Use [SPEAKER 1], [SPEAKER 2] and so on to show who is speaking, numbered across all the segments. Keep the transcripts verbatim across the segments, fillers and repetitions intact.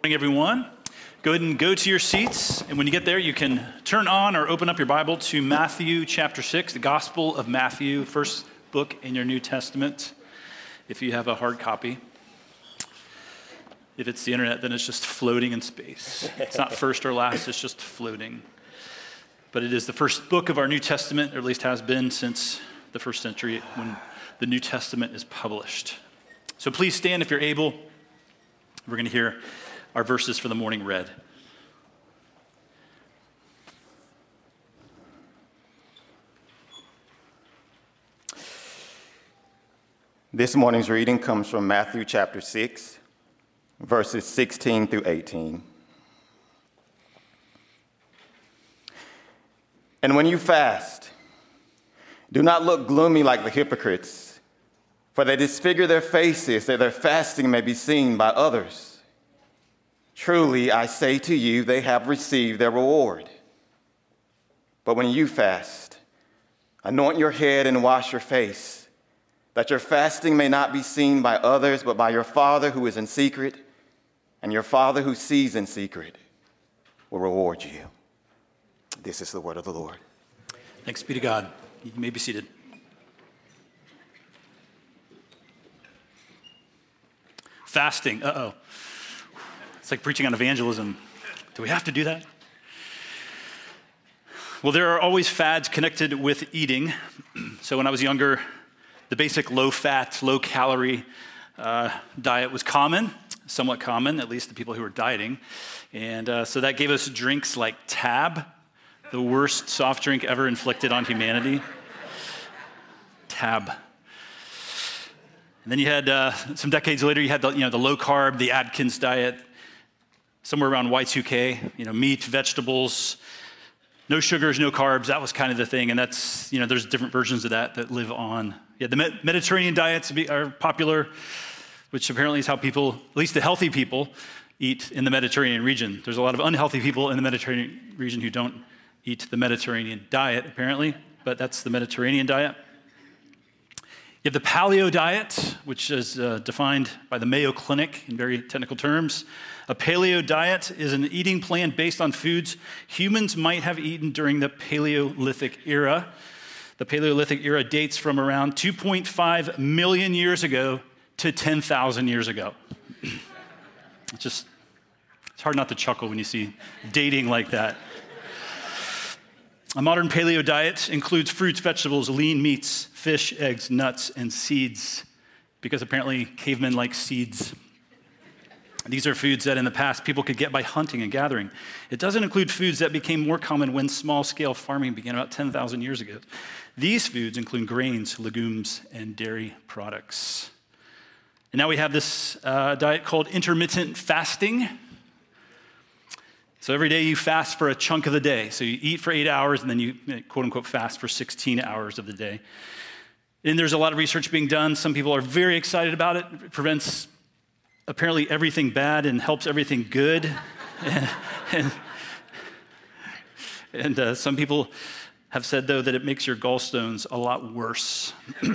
[SPEAKER 1] Good morning, everyone. Go ahead and go to your seats, and when you get there, you can turn on or open up your Bible to Matthew chapter six, the Gospel of Matthew, first book in your New Testament, if you have a hard copy. If it's the internet, then it's just floating in space. It's not first or last, it's just floating. But it is the first book of our New Testament, or at least has been since the first century when the New Testament is published. So please stand if you're able. We're going to hear our verses for the morning read.
[SPEAKER 2] This morning's reading comes from Matthew chapter six, verses sixteen through eighteen. And when you fast, do not look gloomy like the hypocrites, for they disfigure their faces that their fasting may be seen by others. Truly, I say to you, they have received their reward. But when you fast, anoint your head and wash your face, that your fasting may not be seen by others, but by your Father who is in secret, and your Father who sees in secret will reward you. This is the word of the Lord.
[SPEAKER 1] Thanks be to God. You may be seated. Fasting, uh-oh. It's like preaching on evangelism. Do we have to do that? Well, there are always fads connected with eating. So when I was younger, the basic low-fat, low-calorie uh, diet was common, somewhat common, at least the people who were dieting. And uh, so that gave us drinks like Tab, the worst soft drink ever inflicted on humanity. Tab. And then you had, uh, some decades later, you had the, you know, the low-carb, the Atkins diet, somewhere around Y two K, you know, meat, vegetables, no sugars, no carbs. That was kind of the thing, and that's, you know, there's different versions of that that live on. Yeah, the Mediterranean diets are popular, which apparently is how people, at least the healthy people, eat in the Mediterranean region. There's a lot of unhealthy people in the Mediterranean region who don't eat the Mediterranean diet, apparently, but that's the Mediterranean diet. You have the paleo diet, which is uh, defined by the Mayo Clinic in very technical terms. A paleo diet is an eating plan based on foods humans might have eaten during the Paleolithic era. The Paleolithic era dates from around two point five million years ago to ten thousand years ago. It's just, it's hard not to chuckle when you see dating like that. A modern paleo diet includes fruits, vegetables, lean meats, fish, eggs, nuts, and seeds, because apparently cavemen like seeds. These are foods that in the past people could get by hunting and gathering. It doesn't include foods that became more common when small-scale farming began about ten thousand years ago. These foods include grains, legumes, and dairy products. And now we have this uh, diet called intermittent fasting. So every day you fast for a chunk of the day. So you eat for eight hours and then you quote-unquote fast for sixteen hours of the day. And there's a lot of research being done. Some people are very excited about it. It prevents apparently everything bad and helps everything good. and and, and uh, some people have said, though, that it makes your gallstones a lot worse.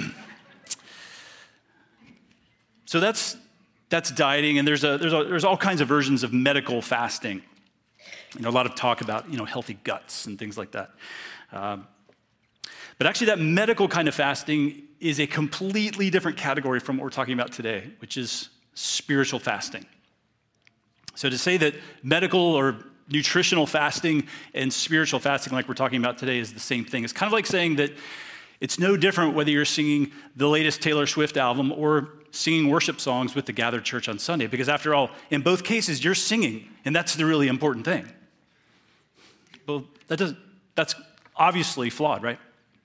[SPEAKER 1] So that's that's dieting, and there's a, there's a, there's all kinds of versions of medical fasting. You know, a lot of talk about, you know, healthy guts and things like that. Um, but actually, that medical kind of fasting is a completely different category from what we're talking about today, which is spiritual fasting. So to say that medical or nutritional fasting and spiritual fasting, like we're talking about today, is the same thing. It's kind of like saying that it's no different whether you're singing the latest Taylor Swift album or singing worship songs with the gathered church on Sunday, because after all, in both cases, you're singing, and that's the really important thing. Well, that doesn't, that's obviously flawed, right?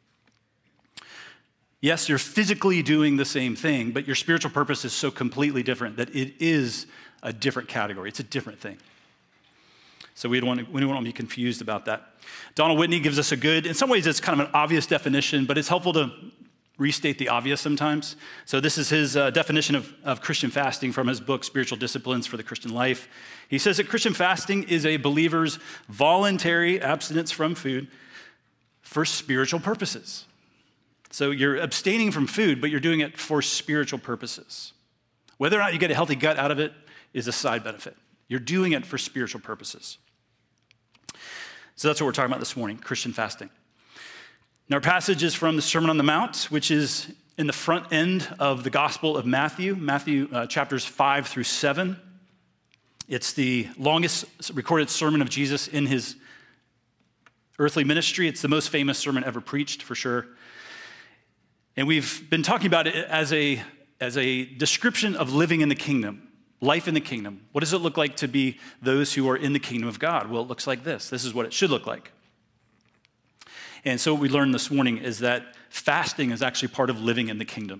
[SPEAKER 1] Yes, you're physically doing the same thing, but your spiritual purpose is so completely different that it is a different category. It's a different thing. So we don't want to, we don't want to be confused about that. Donald Whitney gives us a good, in some ways it's kind of an obvious definition, but it's helpful to restate the obvious sometimes. So this is his uh, definition of, of Christian fasting from his book, Spiritual Disciplines for the Christian Life. He says that Christian fasting is a believer's voluntary abstinence from food for spiritual purposes. So you're abstaining from food, but you're doing it for spiritual purposes. Whether or not you get a healthy gut out of it is a side benefit. You're doing it for spiritual purposes. So that's what we're talking about this morning, Christian fasting. Now, our passage is from the Sermon on the Mount, which is in the front end of the Gospel of Matthew, Matthew uh, chapters five through seven. It's the longest recorded sermon of Jesus in his earthly ministry. It's the most famous sermon ever preached, for sure. And we've been talking about it as a, as a description of living in the kingdom, life in the kingdom. What does it look like to be those who are in the kingdom of God? Well, it looks like this. This is what it should look like. And so what we learned this morning is that fasting is actually part of living in the kingdom.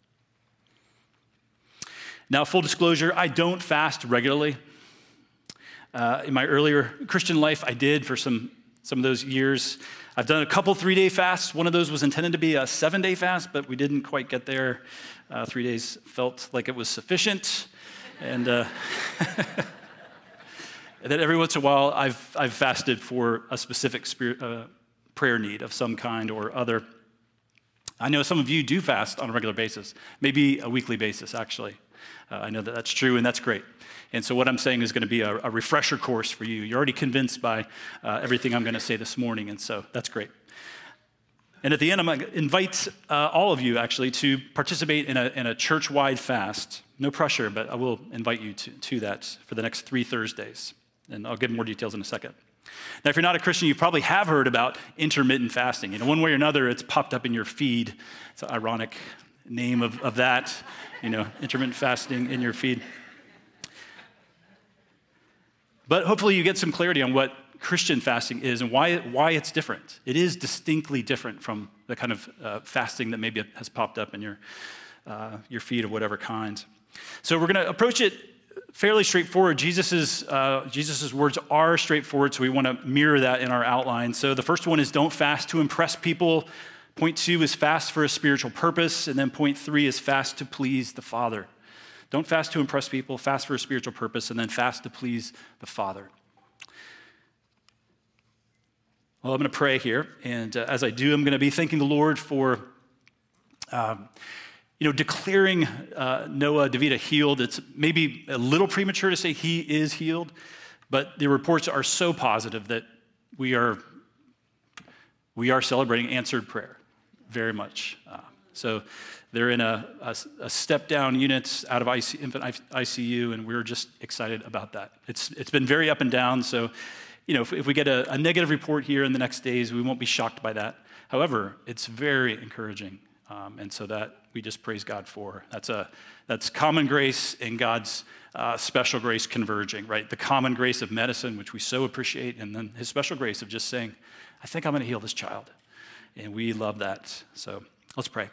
[SPEAKER 1] Now, full disclosure, I don't fast regularly. Uh, in my earlier Christian life, I did for some, some of those years. I've done a couple three-day fasts. One of those was intended to be a seven-day fast, but we didn't quite get there. Uh, three days felt like it was sufficient. And, uh, and then every once in a while, I've, I've fasted for a specific spirit, uh, prayer need of some kind or other. I know some of you do fast on a regular basis, maybe a weekly basis, actually. Uh, I know that that's true, and that's great. And so what I'm saying is going to be a, a refresher course for you. You're already convinced by uh, everything I'm going to say this morning, and so that's great. And at the end, I'm going to invite uh, all of you, actually, to participate in a, in a church-wide fast. No pressure, but I will invite you to, to that for the next three Thursdays. And I'll give more details in a second. Now, if you're not a Christian, you probably have heard about intermittent fasting. You know, one way or another, it's popped up in your feed. It's an ironic name of, of that, you know, intermittent fasting in your feed. But hopefully you get some clarity on what Christian fasting is and why, why it's different. It is distinctly different from the kind of uh, fasting that maybe has popped up in your, uh, your feed of whatever kind. So we're going to approach it fairly straightforward. Jesus's, uh, Jesus's words are straightforward, so we want to mirror that in our outline. So the first one is don't fast to impress people. Point two is fast for a spiritual purpose. And then point three is fast to please the Father. Don't fast to impress people, fast for a spiritual purpose, and then fast to please the Father. Well, I'm going to pray here, and uh, as I do, I'm going to be thanking the Lord for um, you know, declaring uh, Noah DeVita healed. It's maybe a little premature to say he is healed, but the reports are so positive that we are we are celebrating answered prayer very much. Uh, so they're in a, a, a step-down unit out of I C, infant I C U, and we're just excited about that. It's it's been very up and down, so you know if, if we get a, a negative report here in the next days, we won't be shocked by that. However, it's very encouraging. Um, and so that we just praise God for. That's a that's common grace and God's uh, special grace converging, right? The common grace of medicine, which we so appreciate, and then his special grace of just saying, I think I'm going to heal this child. And we love that. So let's pray.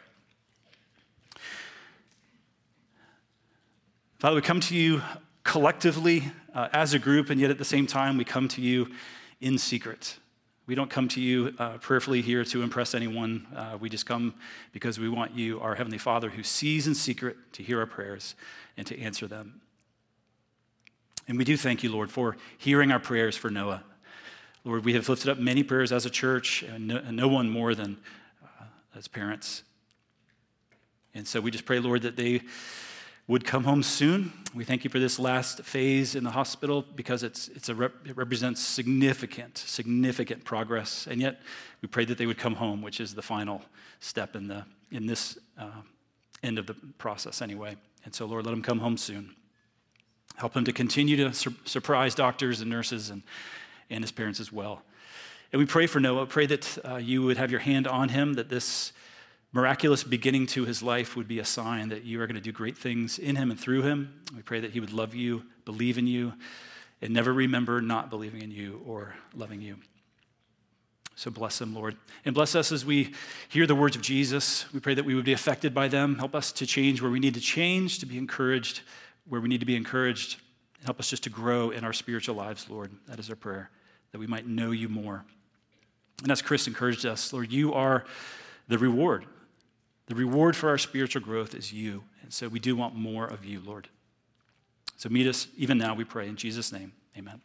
[SPEAKER 1] Father, we come to you collectively uh, as a group, and yet at the same time, we come to you in secret. We don't come to you uh, prayerfully here to impress anyone. Uh, we just come because we want you, our Heavenly Father, who sees in secret, to hear our prayers and to answer them. And we do thank you, Lord, for hearing our prayers for Noah. Lord, we have lifted up many prayers as a church, and no, and no one more than uh, as parents. And so we just pray, Lord, that they would come home soon. We thank you for this last phase in the hospital because it's it's a rep, it represents significant, significant progress. And yet we pray that they would come home, which is the final step in the in this uh, end of the process anyway. And so, Lord, let them come home soon. Help them to continue to sur- surprise doctors and nurses and, and his parents as well. And we pray for Noah. Pray that uh, you would have your hand on him, that this miraculous beginning to his life would be a sign that you are going to do great things in him and through him. We pray that he would love you, believe in you, and never remember not believing in you or loving you. So bless him, Lord. And bless us as we hear the words of Jesus. We pray that we would be affected by them. Help us to change where we need to change, to be encouraged where we need to be encouraged. Help us just to grow in our spiritual lives, Lord. That is our prayer, that we might know you more. And as Chris encouraged us, Lord, you are the reward. The reward for our spiritual growth is you. And so we do want more of you, Lord. So meet us even now, we pray. In Jesus' name, amen.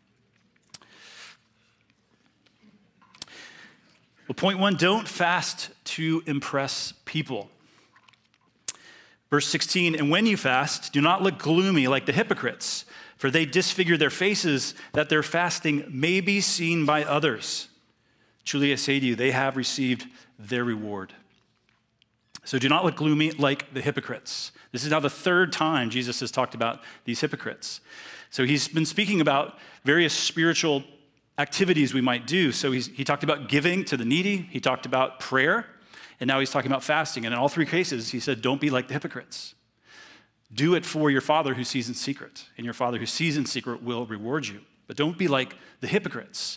[SPEAKER 1] Well, point one, don't fast to impress people. Verse sixteen, and when you fast, do not look gloomy like the hypocrites, For they disfigure their faces that their fasting may be seen by others. Truly I say to you, they have received their reward. So do not look gloomy like the hypocrites. This is now the third time Jesus has talked about these hypocrites. So he's been speaking about various spiritual activities we might do. So he's, he talked about giving to the needy. He talked about prayer. And now he's talking about fasting. And in all three cases, he said, don't be like the hypocrites. Do it for your Father who sees in secret. And your Father who sees in secret will reward you. But don't be like the hypocrites.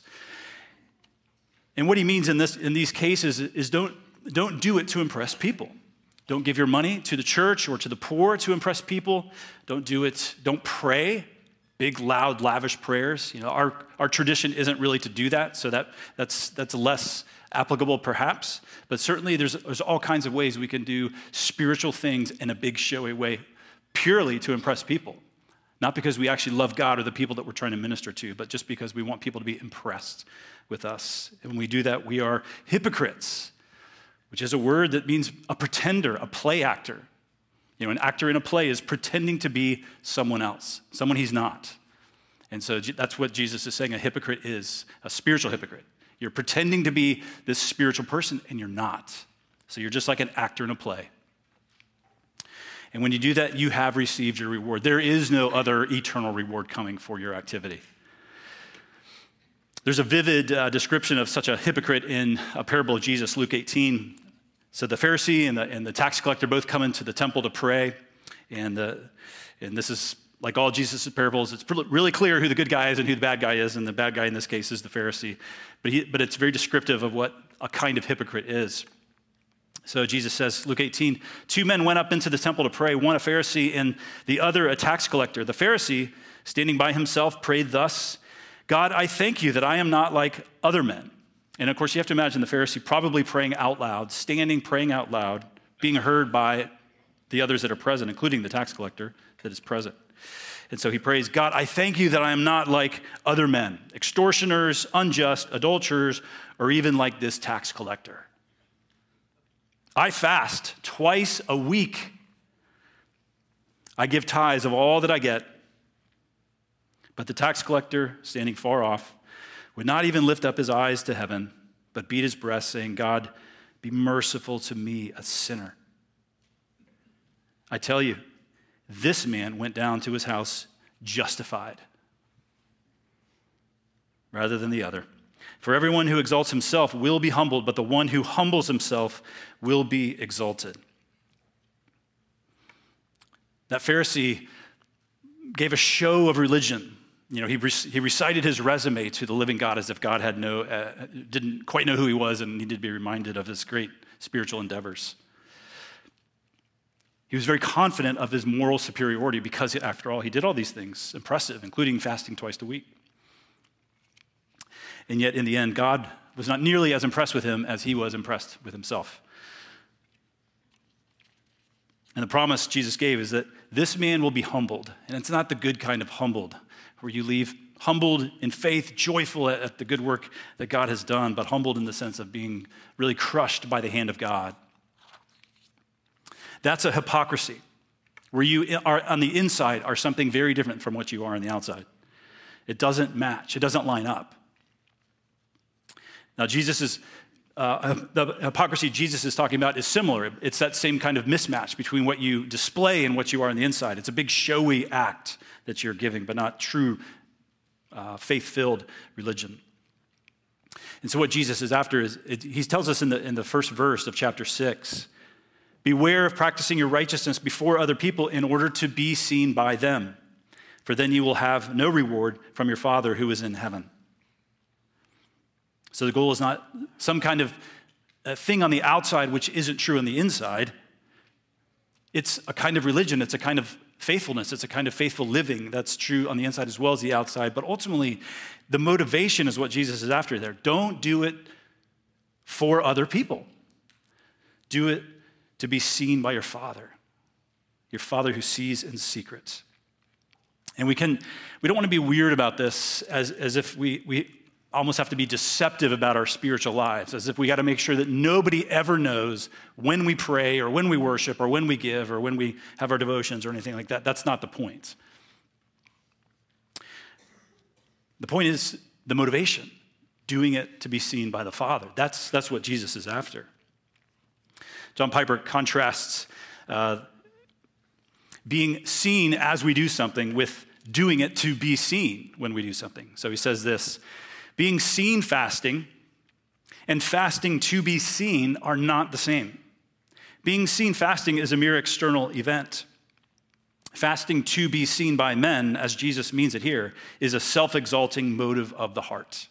[SPEAKER 1] And what he means in this in these cases is don't, don't do it to impress people. Don't give your money to the church or to the poor to impress people. Don't do it, don't pray big, loud, lavish prayers. You know, our, our tradition isn't really to do that, so that that's that's less applicable perhaps. But certainly there's there's all kinds of ways we can do spiritual things in a big showy way, purely to impress people. Not because we actually love God or the people that we're trying to minister to, but just because we want people to be impressed with us. And when we do that, we are hypocrites, which is a word that means a pretender, a play actor. You know, an actor in a play is pretending to be someone else, someone he's not. And so that's what Jesus is saying a hypocrite is, a spiritual hypocrite. You're pretending to be this spiritual person, and you're not. So you're just like an actor in a play. And when you do that, you have received your reward. There is no other eternal reward coming for your activity. There's a vivid uh, description of such a hypocrite in a parable of Jesus, Luke eighteen. So the Pharisee and the, and the tax collector both come into the temple to pray. And, uh, and this is like all Jesus' parables. It's really clear who the good guy is and who the bad guy is. And the bad guy in this case is the Pharisee. But, he, but it's very descriptive of what a kind of hypocrite is. So Jesus says, Luke eighteen, two men went up into the temple to pray, one a Pharisee and the other a tax collector. The Pharisee, standing by himself, prayed thus, God, I thank you that I am not like other men. And of course, you have to imagine the Pharisee probably praying out loud, standing, praying out loud, being heard by the others that are present, including the tax collector that is present. And so he prays, God, I thank you that I am not like other men, extortioners, unjust, adulterers, or even like this tax collector. I fast twice a week. I give tithes of all that I get. But the tax collector, standing far off, would not even lift up his eyes to heaven, but beat his breast, saying, God, be merciful to me, a sinner. I tell you, this man went down to his house justified rather than the other. For everyone who exalts himself will be humbled, but the one who humbles himself will be exalted. That Pharisee gave a show of religion. You know, he, re- he recited his resume to the living God as if God had no, uh, didn't quite know who he was and needed to be reminded of his great spiritual endeavors. He was very confident of his moral superiority because, after all, he did all these things impressive, including fasting twice a week. And yet, in the end, God was not nearly as impressed with him as he was impressed with himself. And the promise Jesus gave is that this man will be humbled. And it's not the good kind of humbled, where you leave humbled in faith, joyful at, at the good work that God has done, but humbled in the sense of being really crushed by the hand of God. That's a hypocrisy, where you are on the inside are something very different from what you are on the outside. It doesn't match. It doesn't line up. Now, Jesus is, uh, the hypocrisy Jesus is talking about is similar. It's that same kind of mismatch between what you display and what you are on the inside. It's a big showy act that you're giving, but not true uh, faith-filled religion. And so what Jesus is after is, it, he tells us in the, in the first verse of chapter six, beware of practicing your righteousness before other people in order to be seen by them, for then you will have no reward from your Father who is in heaven. So the goal is not some kind of a thing on the outside which isn't true on the inside. It's a kind of religion. It's a kind of faithfulness. It's a kind of faithful living that's true on the inside as well as the outside. But ultimately, the motivation is what Jesus is after there. Don't do it for other people. Do it to be seen by your Father, your Father who sees in secret. And we can, we don't want to be weird about this as, as if we, we almost have to be deceptive about our spiritual lives, as if we got to make sure that nobody ever knows when we pray or when we worship or when we give or when we have our devotions or anything like that. That's not the point. The point is the motivation, doing it to be seen by the Father. That's, that's what Jesus is after. John Piper contrasts uh, being seen as we do something with doing it to be seen when we do something. So he says this, being seen fasting and fasting to be seen are not the same. Being seen fasting is a mere external event. Fasting to be seen by men, as Jesus means it here, is a self-exalting motive of the heart.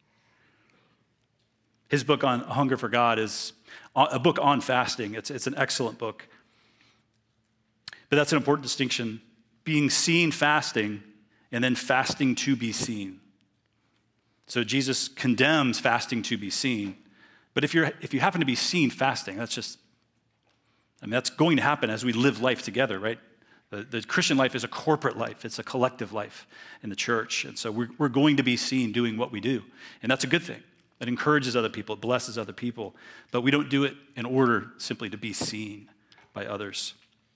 [SPEAKER 1] His book on Hunger for God is a book on fasting. It's, it's an excellent book. But that's an important distinction. Being seen fasting and then fasting to be seen. So Jesus condemns fasting to be seen. But if you're if you happen to be seen fasting, that's just, I mean, that's going to happen as we live life together, right? The, the Christian life is a corporate life. It's a collective life in the church. And so we're, we're going to be seen doing what we do. And that's a good thing. It encourages other people. It blesses other people. But we don't do it in order simply to be seen by others.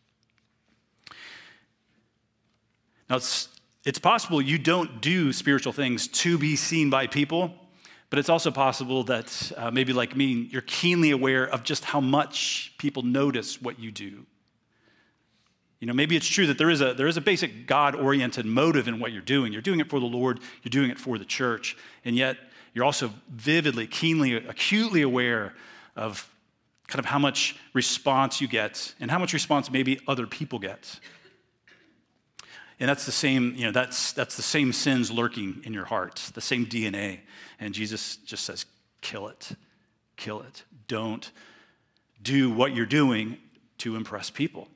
[SPEAKER 1] Now, it's, it's possible you don't do spiritual things to be seen by people, but it's also possible that uh, maybe like me, you're keenly aware of just how much people notice what you do. You know, maybe it's true that there is a there is a basic God-oriented motive in what you're doing. You're doing it for the Lord, you're doing it for the church, and yet you're also vividly, keenly, acutely aware of kind of how much response you get and how much response maybe other people get. And that's the same, you know, that's that's the same sins lurking in your heart, the same D N A. And Jesus just says, kill it, kill it. Don't do what you're doing to impress people.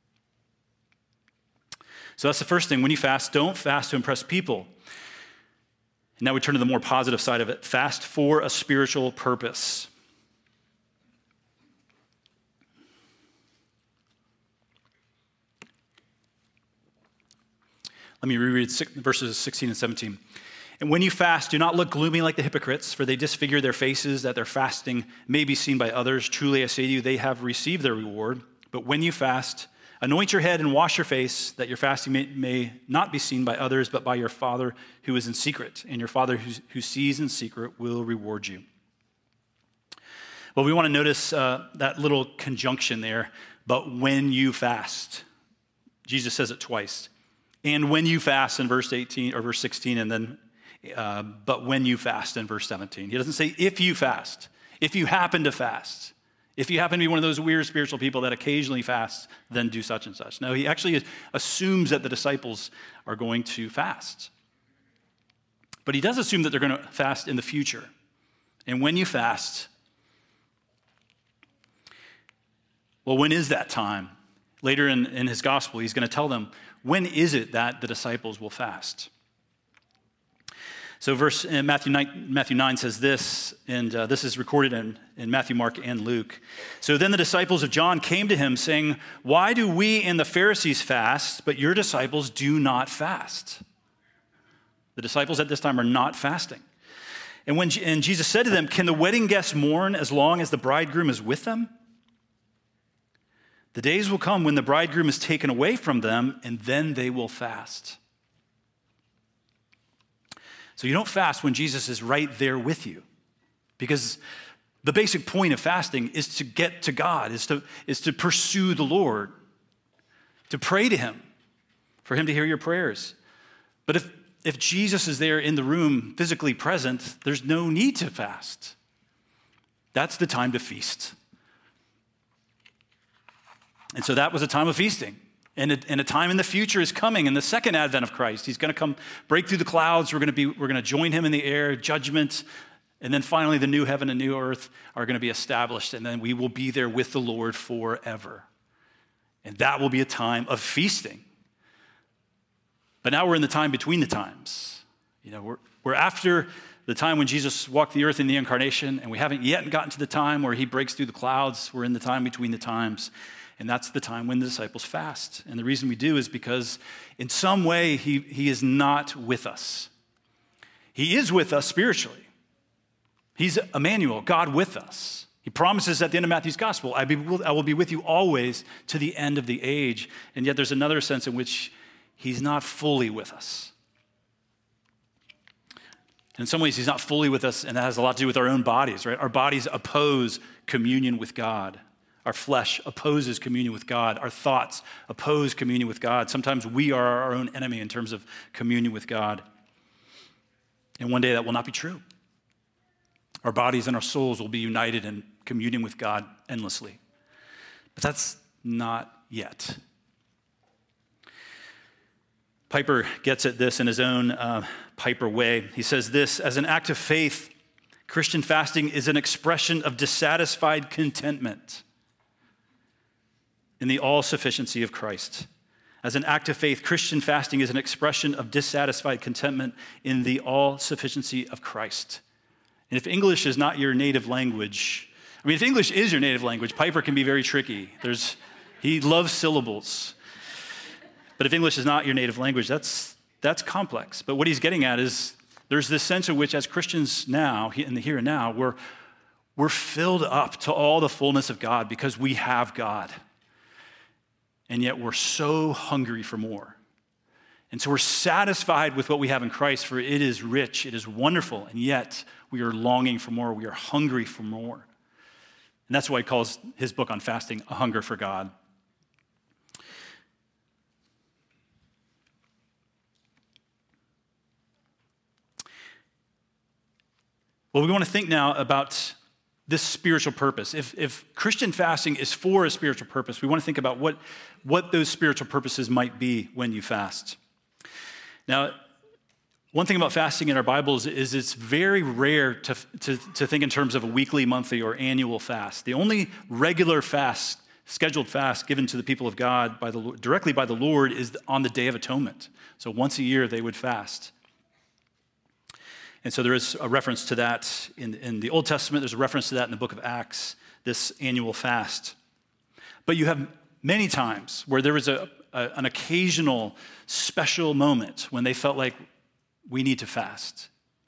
[SPEAKER 1] So that's the first thing. When you fast, don't fast to impress people. And now we turn to the more positive side of it. Fast for a spiritual purpose. Let me reread verses sixteen and seventeen. And when you fast, do not look gloomy like the hypocrites, for they disfigure their faces that their fasting may be seen by others. Truly I say to you, they have received their reward. But when you fast, anoint your head and wash your face, that your fasting may, may not be seen by others, but by your Father who is in secret. And your Father who, who sees in secret will reward you. Well, we want to notice uh, that little conjunction there, but when you fast. Jesus says it twice. And when you fast in verse eighteen or verse sixteen, and then, uh, but when you fast in verse seventeen. He doesn't say if you fast, if you happen to fast. If you happen to be one of those weird spiritual people that occasionally fast, then do such and such. No, he actually assumes that the disciples are going to fast. But he does assume that they're going to fast in the future. And when you fast, well, when is that time? Later in, in his gospel, he's going to tell them, when is it that the disciples will fast? So verse in Matthew nine, Matthew nine says this, and uh, this is recorded in, in Matthew, Mark, and Luke. So then the disciples of John came to him saying, why do we and the Pharisees fast, but your disciples do not fast? The disciples at this time are not fasting. And when and Jesus said to them, can the wedding guests mourn as long as the bridegroom is with them? The days will come when the bridegroom is taken away from them, and then they will fast. So you don't fast when Jesus is right there with you, because the basic point of fasting is to get to God, is to, is to pursue the Lord, to pray to him, for him to hear your prayers. But if, if Jesus is there in the room, physically present, there's no need to fast. That's the time to feast. And so that was a time of feasting. And a, and a time in the future is coming in the second advent of Christ. He's going to come, break through the clouds. We're going to be, we're going to join him in the air, judgment. And then finally the new heaven and new earth are going to be established. And then we will be there with the Lord forever. And that will be a time of feasting. But now we're in the time between the times. You know, we're, we're after the time when Jesus walked the earth in the incarnation, and we haven't yet gotten to the time where he breaks through the clouds. We're in the time between the times. And that's the time when the disciples fast. And the reason we do is because in some way he, he is not with us. He is with us spiritually. He's Emmanuel, God with us. He promises at the end of Matthew's gospel, I, be, I will be with you always to the end of the age. And yet there's another sense in which he's not fully with us. In some ways, he's not fully with us, and that has a lot to do with our own bodies, right? Our bodies oppose communion with God. Our flesh opposes communion with God. Our thoughts oppose communion with God. Sometimes we are our own enemy in terms of communion with God. And one day that will not be true. Our bodies and our souls will be united in communion with God endlessly. But that's not yet. Piper gets at this in his own uh, Piper way. He says this: as an act of faith, Christian fasting is an expression of dissatisfied contentment in the all-sufficiency of Christ. As an act of faith, Christian fasting is an expression of dissatisfied contentment in the all-sufficiency of Christ. And if English is not your native language, I mean, if English is your native language, Piper can be very tricky. There's, he loves syllables. But if English is not your native language, that's, that's complex. But what he's getting at is there's this sense in which as Christians now, in the here and now, we're, we're filled up to all the fullness of God because we have God. And yet we're so hungry for more. And so we're satisfied with what we have in Christ, for it is rich, it is wonderful, and yet we are longing for more, we are hungry for more. And that's why he calls his book on fasting A Hunger for God. Well, we want to think now about this spiritual purpose. If, if Christian fasting is for a spiritual purpose, we want to think about what, what those spiritual purposes might be when you fast. Now, one thing about fasting in our Bibles is it's very rare to, to, to think in terms of a weekly, monthly, or annual fast. The only regular fast, scheduled fast given to the people of God by the, directly by the Lord is on the Day of Atonement. So once a year they would fast. And so there is a reference to that in, in the Old Testament. There's a reference to that in the book of Acts, this annual fast. But you have many times where there was a, a, an occasional special moment when they felt like we need to fast.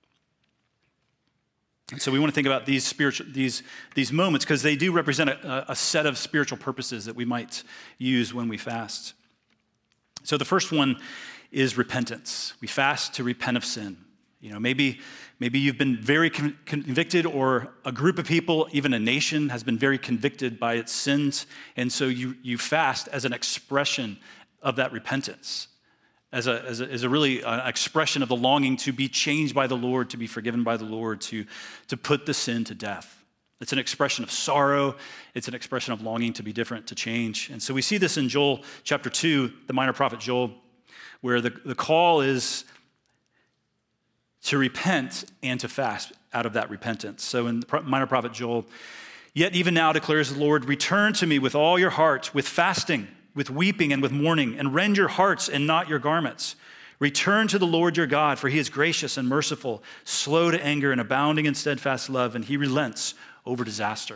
[SPEAKER 1] And so we want to think about these spiritual these, these moments because they do represent a, a set of spiritual purposes that we might use when we fast. So the first one is repentance. We fast to repent of sin. You know, maybe, maybe you've been very con- convicted, or a group of people, even a nation, has been very convicted by its sins, and so you, you fast as an expression of that repentance, as a, as a, as a really uh, expression of the longing to be changed by the Lord, to be forgiven by the Lord, to, to put the sin to death. It's an expression of sorrow. It's an expression of longing to be different, to change. And so we see this in Joel chapter two, the minor prophet Joel, where the, the call is to repent and to fast out of that repentance. So in the minor prophet Joel, yet even now declares the Lord, return to me with all your heart, with fasting, with weeping and with mourning, and rend your hearts and not your garments. Return to the Lord your God, for he is gracious and merciful, slow to anger and abounding in steadfast love, and he relents over disaster.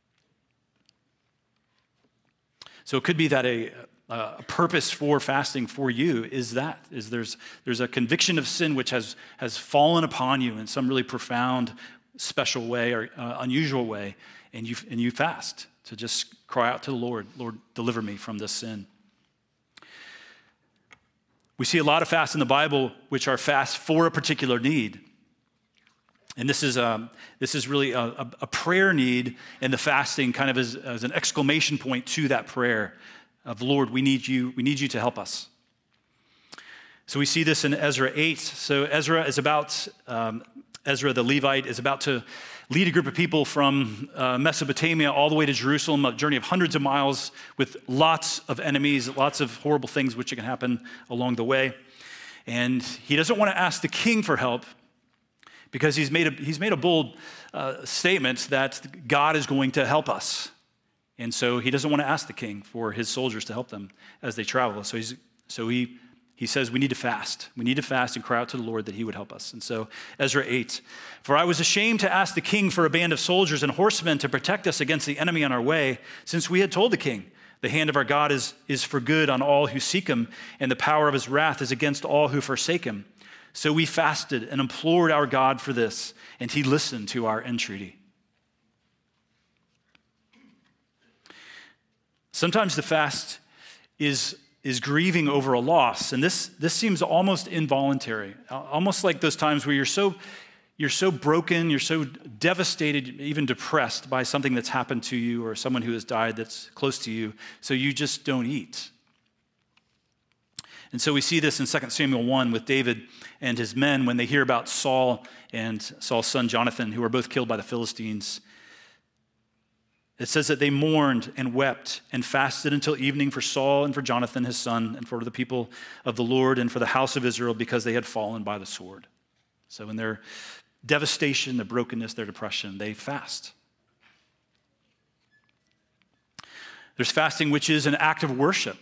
[SPEAKER 1] So it could be that a Uh, a purpose for fasting for you is that, is there's, there's a conviction of sin which has, has fallen upon you in some really profound, special way or uh, unusual way, and you, and you fast to just cry out to the Lord, Lord, deliver me from this sin. We see a lot of fasts in the Bible which are fasts for a particular need. And this is, um, this is really a, a, a prayer need, and the fasting kind of is as an exclamation point to that prayer. Of Lord, we need you, we need you to help us. So we see this in Ezra eight. So Ezra is about, um, Ezra the Levite is about to lead a group of people from uh, Mesopotamia all the way to Jerusalem, a journey of hundreds of miles with lots of enemies, lots of horrible things which can happen along the way. And he doesn't want to ask the king for help because he's made a, he's made a bold uh, statement that God is going to help us. And so he doesn't want to ask the king for his soldiers to help them as they travel. So he's so he he says we need to fast. We need to fast and cry out to the Lord that he would help us. And so Ezra eight, for I was ashamed to ask the king for a band of soldiers and horsemen to protect us against the enemy on our way, since we had told the king, the hand of our God is, is for good on all who seek him, and the power of his wrath is against all who forsake him. So we fasted and implored our God for this, and he listened to our entreaty. Sometimes the fast is, is grieving over a loss, and this, this seems almost involuntary, almost like those times where you're so, you're so broken, you're so devastated, even depressed by something that's happened to you or someone who has died that's close to you, so you just don't eat. And so we see this in Second Samuel one with David and his men when they hear about Saul and Saul's son Jonathan, who were both killed by the Philistines. It says that they mourned and wept and fasted until evening for Saul and for Jonathan, his son, and for the people of the Lord and for the house of Israel because they had fallen by the sword. So in their devastation, their brokenness, their depression, they fast. There's fasting, which is an act of worship.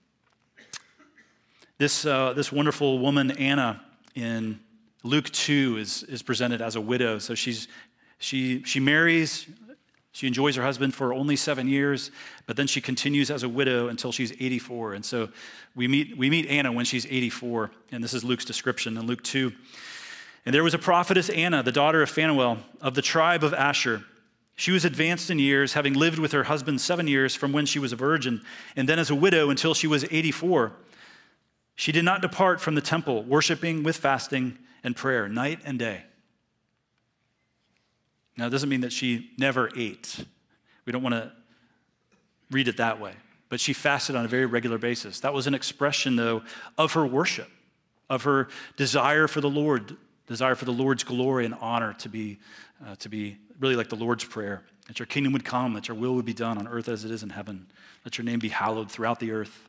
[SPEAKER 1] This, uh, this wonderful woman, Anna, in Luke two is, is presented as a widow. So she's, she, she marries, she enjoys her husband for only seven years, but then she continues as a widow until she's eighty-four. And so we meet, we meet Anna when she's eighty-four, and this is Luke's description in Luke two. And there was a prophetess, Anna, the daughter of Phanuel, of the tribe of Asher. She was advanced in years, having lived with her husband seven years from when she was a virgin, and then as a widow until she was eighty-four. She did not depart from the temple, worshiping with fasting and prayer, night and day. Now, it doesn't mean that she never ate. We don't want to read it that way. But she fasted on a very regular basis. That was an expression, though, of her worship, of her desire for the Lord, desire for the Lord's glory and honor to be, uh, to be really like the Lord's Prayer. That your kingdom would come, that your will would be done on earth as it is in heaven. Let your name be hallowed throughout the earth.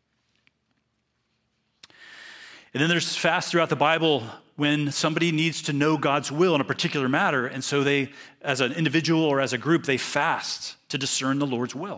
[SPEAKER 1] And then there's fasts throughout the Bible when somebody needs to know God's will in a particular matter. And so they, as an individual or as a group, they fast to discern the Lord's will.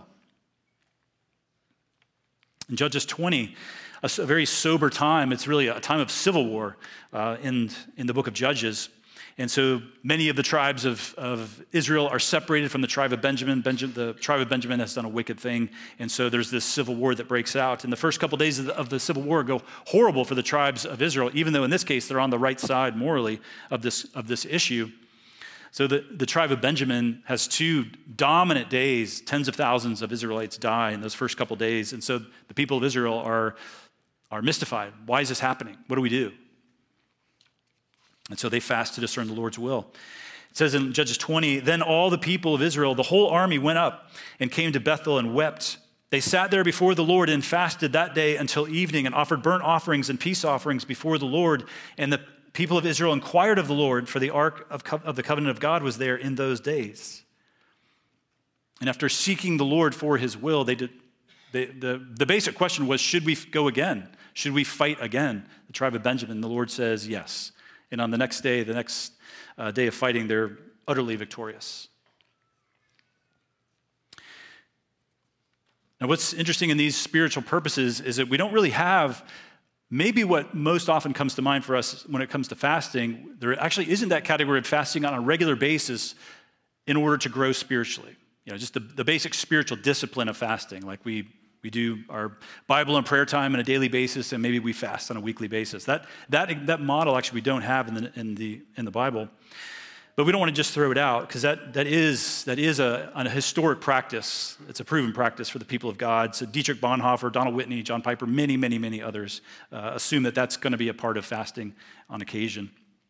[SPEAKER 1] In Judges twenty, a very sober time, it's really a time of civil war uh, in, in the book of Judges. And so many of the tribes of, of Israel are separated from the tribe of Benjamin. Benjamin. The tribe of Benjamin has done a wicked thing. And so there's this civil war that breaks out. And the first couple of days of the, of the civil war go horrible for the tribes of Israel, even though in this case they're on the right side morally of this, of this issue. So the, the tribe of Benjamin has two dominant days. Tens of thousands of Israelites die in those first couple of days. And so the people of Israel are, are mystified. Why is this happening? What do we do? And so they fast to discern the Lord's will. It says in Judges twenty, then all the people of Israel, the whole army went up and came to Bethel and wept. They sat there before the Lord and fasted that day until evening and offered burnt offerings and peace offerings before the Lord. And the people of Israel inquired of the Lord, for the ark of, co- of the covenant of God was there in those days. And after seeking the Lord for his will, they did, they, the, the basic question was, should we go again? Should we fight again? The tribe of Benjamin, the Lord says yes. And on the next day, the next uh, day of fighting, they're utterly victorious. Now, what's interesting in these spiritual purposes is that we don't really have maybe what most often comes to mind for us when it comes to fasting. There actually isn't that category of fasting on a regular basis in order to grow spiritually. You know, just the, the basic spiritual discipline of fasting, like we We do our Bible and prayer time on a daily basis, and maybe we fast on a weekly basis. That, that, that model, actually, we don't have in the, in the, in the Bible. But we don't want to just throw it out, because that, that is, that is a, a historic practice. It's a proven practice for the people of God. So Dietrich Bonhoeffer, Donald Whitney, John Piper, many, many, many others uh, assume that that's going to be a part of fasting on occasion.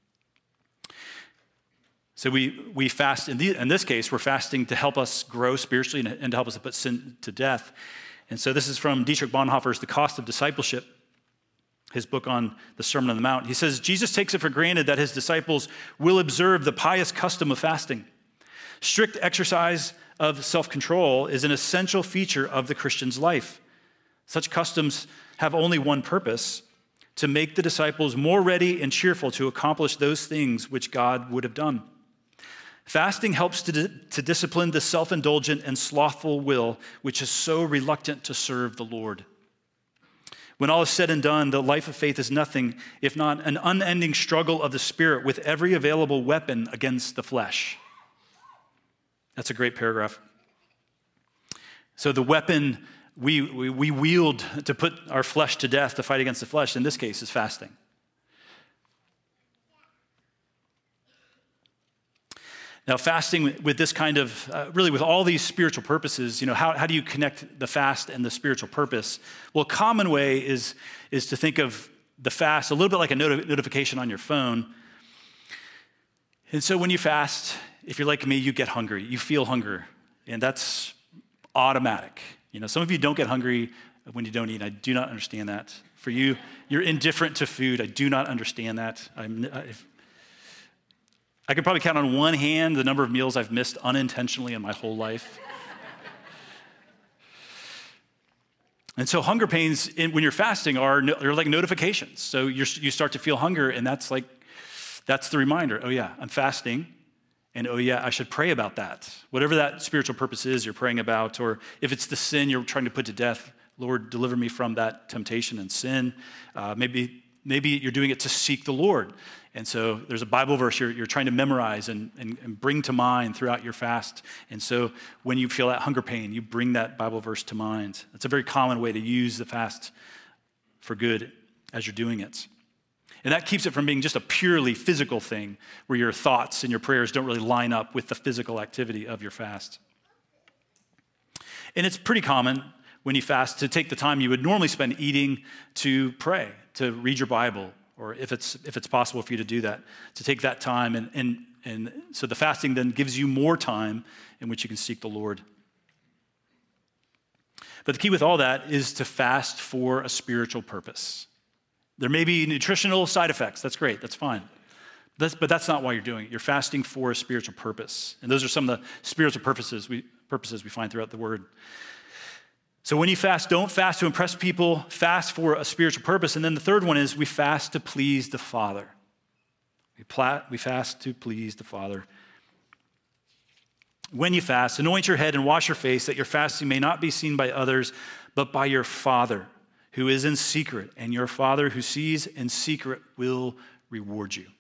[SPEAKER 1] So we, we fast, in, the, in this case, we're fasting to help us grow spiritually and, and to help us put sin to death. And so this is from Dietrich Bonhoeffer's The Cost of Discipleship, his book on the Sermon on the Mount. He says, Jesus takes it for granted that his disciples will observe the pious custom of fasting. Strict exercise of self-control is an essential feature of the Christian's life. Such customs have only one purpose: to make the disciples more ready and cheerful to accomplish those things which God would have done. Fasting helps to, di- to discipline the self-indulgent and slothful will, which is so reluctant to serve the Lord. When all is said and done, the life of faith is nothing if not an unending struggle of the Spirit with every available weapon against the flesh. That's a great paragraph. So the weapon we, we, we wield to put our flesh to death, to fight against the flesh, in this case, is fasting. Now, fasting with this kind of, uh, really with all these spiritual purposes, you know, how, how do you connect the fast and the spiritual purpose? Well, a common way is, is to think of the fast a little bit like a noti- notification on your phone. And so when you fast, if you're like me, you get hungry. You feel hunger, and that's automatic. You know, some of you don't get hungry when you don't eat. I do not understand that. For you, you're indifferent to food. I do not understand that. I'm, I, I could probably count on one hand the number of meals I've missed unintentionally in my whole life. And so hunger pains, in, when you're fasting, are, are like notifications. So you're, you start to feel hunger, and that's like, that's the reminder. Oh yeah, I'm fasting, and oh yeah, I should pray about that. Whatever that spiritual purpose is you're praying about, or if it's the sin you're trying to put to death, Lord, deliver me from that temptation and sin. Uh, maybe, maybe you're doing it to seek the Lord. And so there's a Bible verse you're, you're trying to memorize and, and, and bring to mind throughout your fast. And so when you feel that hunger pain, you bring that Bible verse to mind. It's a very common way to use the fast for good as you're doing it. And that keeps it from being just a purely physical thing where your thoughts and your prayers don't really line up with the physical activity of your fast. And it's pretty common when you fast to take the time you would normally spend eating to pray, to read your Bible, or if it's if it's possible for you to do that, to take that time. And, and, and so the fasting then gives you more time in which you can seek the Lord. But the key with all that is to fast for a spiritual purpose. There may be nutritional side effects. That's great. That's fine. That's, but that's not why you're doing it. You're fasting for a spiritual purpose. And those are some of the spiritual purposes we, purposes we find throughout the Word. So when you fast, don't fast to impress people, fast for a spiritual purpose. And then the third one is we fast to please the Father. We, pla- we fast to please the Father. When you fast, anoint your head and wash your face, that your fasting may not be seen by others, but by your Father who is in secret. And your Father who sees in secret will reward you.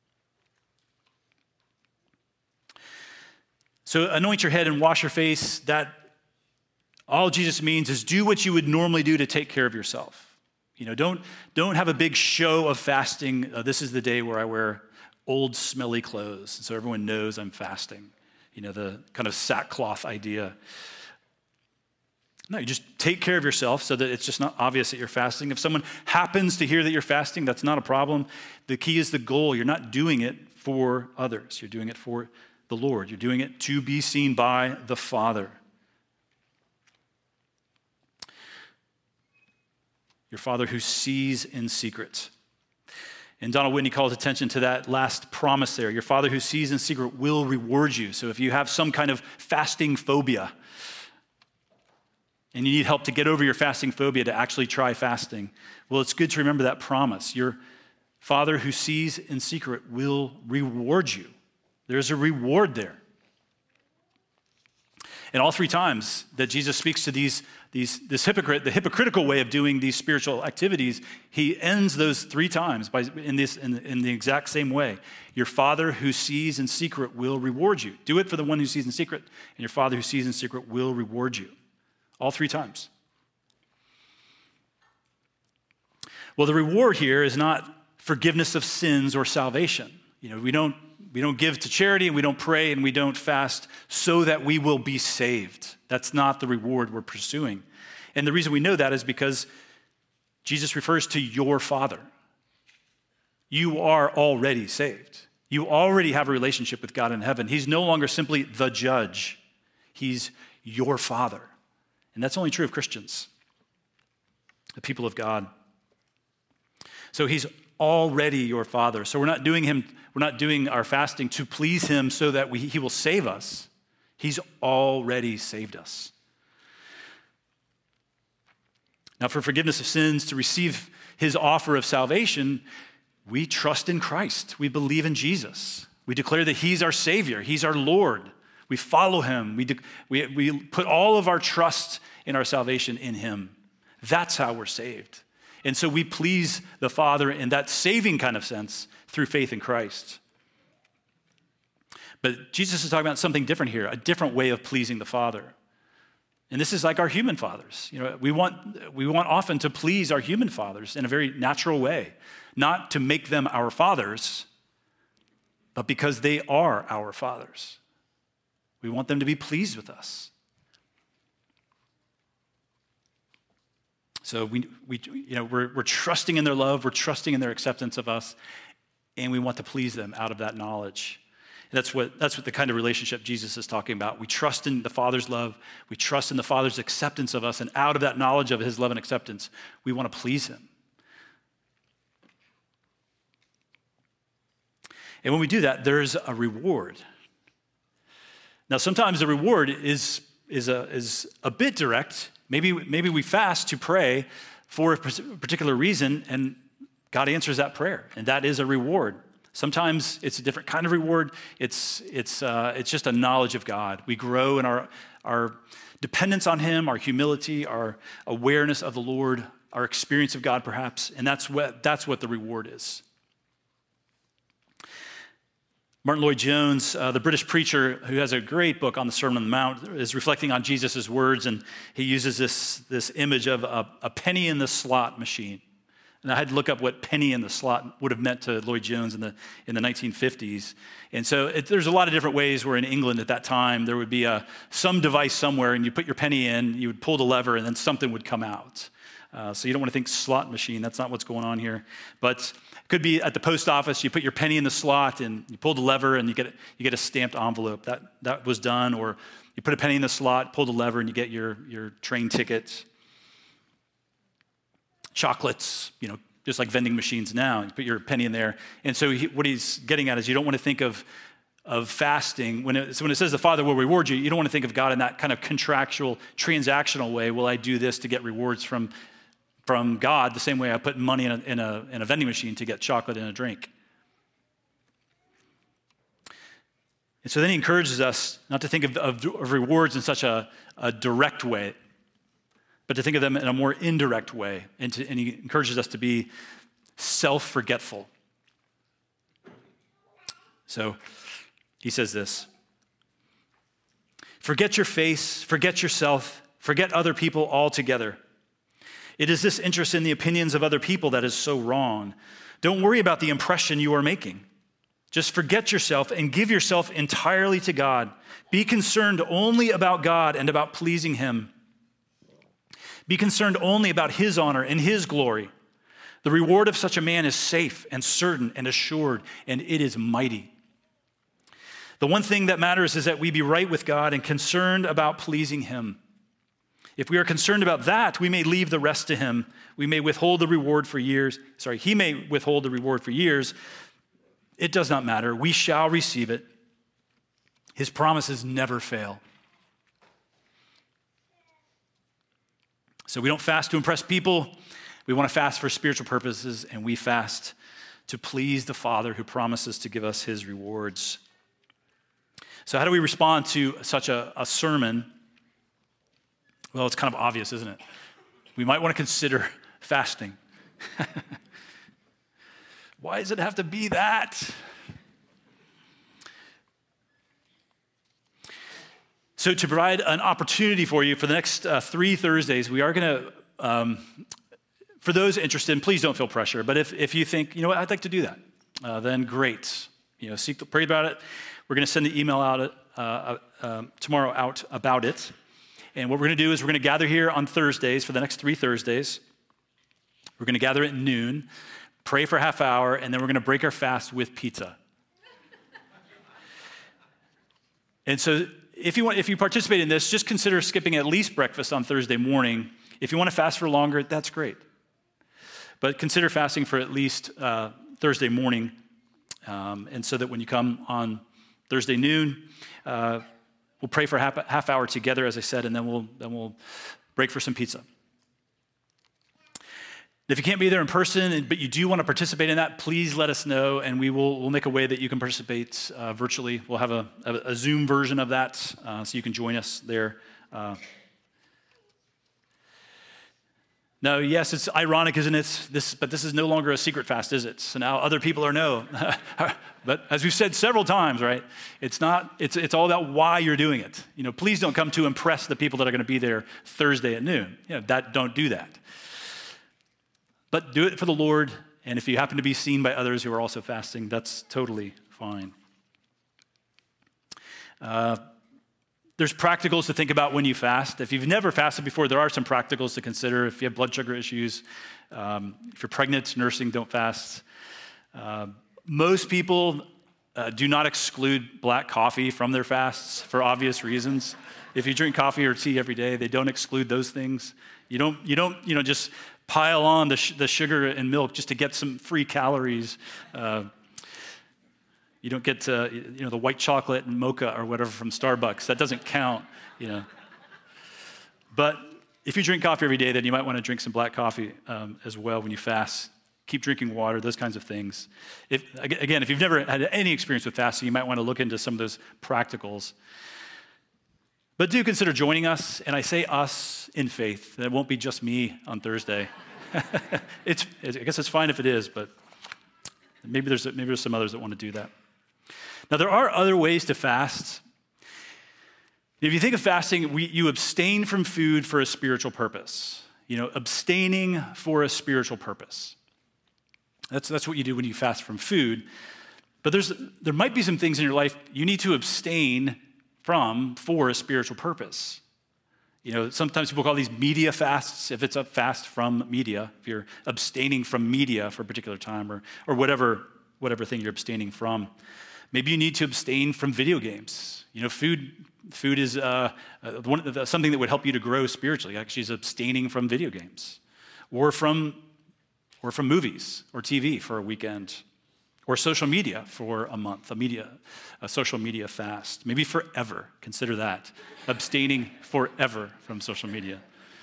[SPEAKER 1] So anoint your head and wash your face. That all Jesus means is do what you would normally do to take care of yourself. You know, don't, don't have a big show of fasting. Uh, this is the day where I wear old smelly clothes, so everyone knows I'm fasting. You know, the kind of sackcloth idea. No, you just take care of yourself so that it's just not obvious that you're fasting. If someone happens to hear that you're fasting, that's not a problem. The key is the goal. You're not doing it for others. You're doing it for the Lord. You're doing it to be seen by the Father. Your Father who sees in secret. And Donald Whitney calls attention to that last promise there. Your Father who sees in secret will reward you. So if you have some kind of fasting phobia and you need help to get over your fasting phobia to actually try fasting, well, it's good to remember that promise. Your Father who sees in secret will reward you. There's a reward there. And all three times that Jesus speaks to these, these, this hypocrite, the hypocritical way of doing these spiritual activities, he ends those three times by, in, this, in, in the exact same way. Your Father who sees in secret will reward you. Do it for the one who sees in secret, and your Father who sees in secret will reward you. All three times. Well, the reward here is not forgiveness of sins or salvation. You know, we don't We don't give to charity, and we don't pray, and we don't fast so that we will be saved. That's not the reward we're pursuing. And the reason we know that is because Jesus refers to your Father. You are already saved. You already have a relationship with God in heaven. He's no longer simply the judge. He's your Father. And that's only true of Christians, the people of God. So he's already your Father. So we're not doing him, we're not doing our fasting to please him so that we, he will save us. He's already saved us. Now, for forgiveness of sins, to receive his offer of salvation, we trust in Christ. We believe in Jesus. We declare that he's our Savior. He's our Lord. We follow him. We, de- we, we put all of our trust in our salvation in him. That's how we're saved. And so we please the Father in that saving kind of sense through faith in Christ. But Jesus is talking about something different here, a different way of pleasing the Father. And this is like our human fathers. You know, we want, we want often to please our human fathers in a very natural way, not to make them our fathers, but because they are our fathers. We want them to be pleased with us. So we, we, you know, we're, we're trusting in their love, we're trusting in their acceptance of us, and we want to please them out of that knowledge. That's what, that's what the kind of relationship Jesus is talking about. We trust in the Father's love. We trust in the Father's acceptance of us. And out of that knowledge of his love and acceptance, we want to please him. And when we do that, there's a reward. Now, sometimes the reward is, is, a, is a bit direct. Maybe, maybe we fast to pray for a particular reason, and God answers that prayer, and that is a reward. Sometimes it's a different kind of reward. It's, it's, uh, it's just a knowledge of God. We grow in our, our dependence on him, our humility, our awareness of the Lord, our experience of God perhaps, and that's what, that's what the reward is. Martin Lloyd-Jones, uh, the British preacher who has a great book on the Sermon on the Mount, is reflecting on Jesus' words, and he uses this, this image of a, a penny in the slot machine. And I had to look up what penny in the slot would have meant to Lloyd-Jones in the, in the nineteen fifties. And so it, there's a lot of different ways where in England at that time, there would be a, some device somewhere, and you put your penny in, you would pull the lever, and then something would come out. Uh, so you don't want to think slot machine. That's not what's going on here. But it could be at the post office. You put your penny in the slot and you pull the lever and you get you get a stamped envelope. That that was done. Or you put a penny in the slot, pull the lever, and you get your your train ticket. Chocolates, you know, just like vending machines now. You put your penny in there. And so he, what he's getting at is you don't want to think of of fasting. When it, so when it says the Father will reward you, you don't want to think of God in that kind of contractual, transactional way. Will I do this to get rewards from from God, the same way I put money in a, in a, in a vending machine to get chocolate and a drink. And so then he encourages us not to think of, of, of rewards in such a, a direct way, but to think of them in a more indirect way. And, to, and he encourages us to be self-forgetful. So he says this: forget your face, forget yourself, forget other people altogether. It is this interest in the opinions of other people that is so wrong. Don't worry about the impression you are making. Just forget yourself and give yourself entirely to God. Be concerned only about God and about pleasing him. Be concerned only about his honor and his glory. The reward of such a man is safe and certain and assured, and it is mighty. The one thing that matters is that we be right with God and concerned about pleasing him. If we are concerned about that, we may leave the rest to him. We may withhold the reward for years. Sorry, he may withhold the reward for years. It does not matter. We shall receive it. His promises never fail. So we don't fast to impress people. We want to fast for spiritual purposes, and we fast to please the Father who promises to give us his rewards. So how do we respond to such a, a sermon? Well, it's kind of obvious, isn't it? We might want to consider fasting. Why does it have to be that? So to provide an opportunity for you for the next uh, three Thursdays, we are going to, um, for those interested, please don't feel pressure. But if, if you think, you know what, I'd like to do that, uh, then great. You know, seek to pray about it. We're going to send the email out uh, uh, tomorrow out about it. And what we're going to do is we're going to gather here on Thursdays for the next three Thursdays. We're going to gather at noon, pray for a half hour, and then we're going to break our fast with pizza. And so if you want, if you participate in this, just consider skipping at least breakfast on Thursday morning. If you want to fast for longer, that's great. But consider fasting for at least uh, Thursday morning, um, and so that when you come on Thursday noon, uh, we'll pray for a half, half hour together, as I said, and then we'll then we'll break for some pizza. If you can't be there in person, but you do want to participate in that, please let us know, and we will we'll make a way that you can participate uh, virtually. We'll have a, a, a Zoom version of that, uh, so you can join us there. Uh, no, yes, it's ironic, isn't it? This, but this is no longer a secret fast, is it? So now other people are know. But as we've said several times, right? It's not. It's it's all about why you're doing it. You know, please don't come to impress the people that are going to be there Thursday at noon. You know, that don't do that. But do it for the Lord, and if you happen to be seen by others who are also fasting, that's totally fine. Uh, there's practicals to think about when you fast. If you've never fasted before, there are some practicals to consider. If you have blood sugar issues, um, if you're pregnant, nursing, don't fast. Uh, most people uh, do not exclude black coffee from their fasts for obvious reasons. If you drink coffee or tea every day, they don't exclude those things. You don't, you don't, you know, just pile on the, sh- the sugar and milk just to get some free calories. Uh, you don't get, uh, you know, the white chocolate and mocha or whatever from Starbucks. That doesn't count, you know. But if you drink coffee every day, then you might want to drink some black coffee um, as well when you fast. Keep drinking water, those kinds of things. If, again, if you've never had any experience with fasting, you might want to look into some of those practicals. But do consider joining us, and I say us in faith. It won't be just me on Thursday. it's, I guess it's fine if it is, but maybe there's, maybe there's some others that want to do that. Now, there are other ways to fast. If you think of fasting, we, you abstain from food for a spiritual purpose. You know, abstaining for a spiritual purpose. That's, that's what you do when you fast from food. But there's, there might be some things in your life you need to abstain from for a spiritual purpose. You know, sometimes people call these media fasts, if it's a fast from media, if you're abstaining from media for a particular time or, or whatever, whatever thing you're abstaining from. Maybe you need to abstain from video games. You know, food food is uh, uh, one, something that would help you to grow spiritually. Actually, is abstaining from video games, or from or from movies or T V for a weekend, or social media for a month, a media, a social media fast. Maybe forever. Consider that, abstaining forever from social media.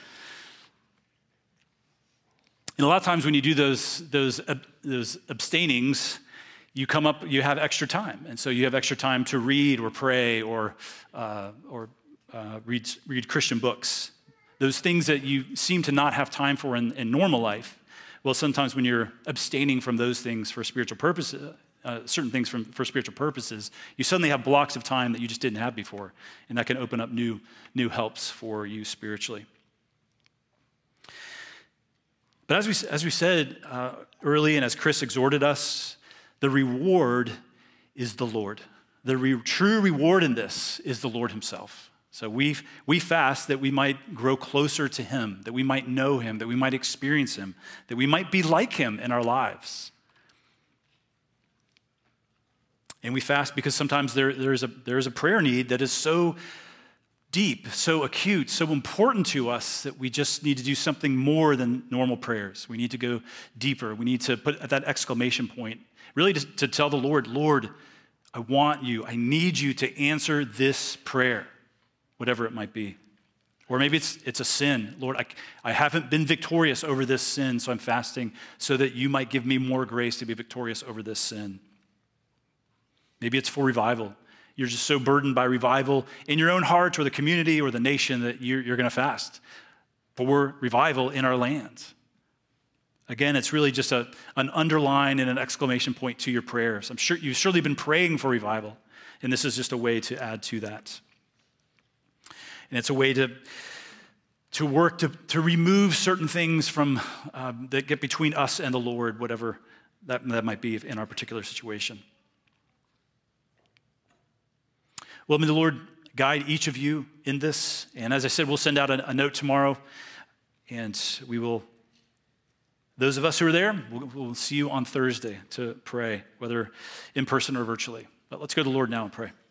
[SPEAKER 1] And a lot of times when you do those those those abstainings, you come up, you have extra time. And so you have extra time to read or pray or uh, or uh, read, read Christian books. Those things that you seem to not have time for in, in normal life. Well, sometimes when you're abstaining from those things for spiritual purposes, uh, certain things from, for spiritual purposes, you suddenly have blocks of time that you just didn't have before. And that can open up new, new helps for you spiritually. But as we, as we said uh, early, and as Chris exhorted us, the reward is the Lord. The re- true reward in this is the Lord himself. So we we fast that we might grow closer to him, that we might know him, that we might experience him, that we might be like him in our lives. And we fast because sometimes there, there's a there's a prayer need that is so deep, so acute, so important to us that we just need to do something more than normal prayers. We need to go deeper. We need to put that exclamation point, really to, to tell the Lord, Lord, I want you, I need you to answer this prayer, whatever it might be. Or maybe it's it's a sin. Lord, I, I haven't been victorious over this sin, so I'm fasting so that you might give me more grace to be victorious over this sin. Maybe it's for revival. You're just so burdened by revival in your own heart or the community or the nation that you're, you're going to fast for revival in our land. Again, it's really just a, an underline and an exclamation point to your prayers. I'm sure you've surely been praying for revival, and this is just a way to add to that. And it's a way to, to work to, to remove certain things from um, that get between us and the Lord, whatever that, that might be in our particular situation. Well, may the Lord guide each of you in this. And as I said, we'll send out a, a note tomorrow, and we will, those of us who are there, we'll, we'll see you on Thursday to pray, whether in person or virtually. But let's go to the Lord now and pray.